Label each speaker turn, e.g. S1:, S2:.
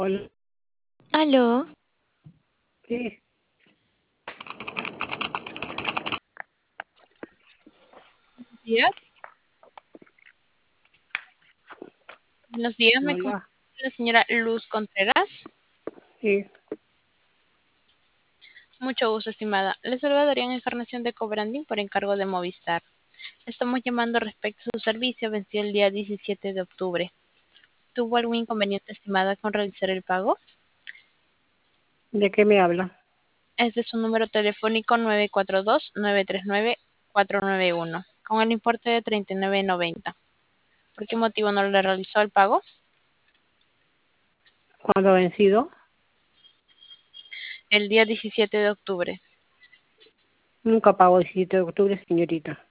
S1: Hola,
S2: Aló,
S1: sí,
S2: días. Buenos días, me comunico
S1: hola,
S2: con la señora Luz Contreras.
S1: sí.
S2: Mucho gusto, estimada. Le saluda Darían Encarnación de Cobranding por encargo de Movistar. Estamos llamando respecto a su servicio vencido el día 17 de octubre. ¿Tuvo algún inconveniente, estimada, con realizar el pago?
S1: ¿De qué me habla?
S2: Es de su número telefónico 942-939-491, con el importe de 39.90. ¿Por qué motivo no le realizó el pago?
S1: ¿Cuándo ha vencido?
S2: El día 17 de octubre.
S1: Nunca pago el 17 de octubre, señorita.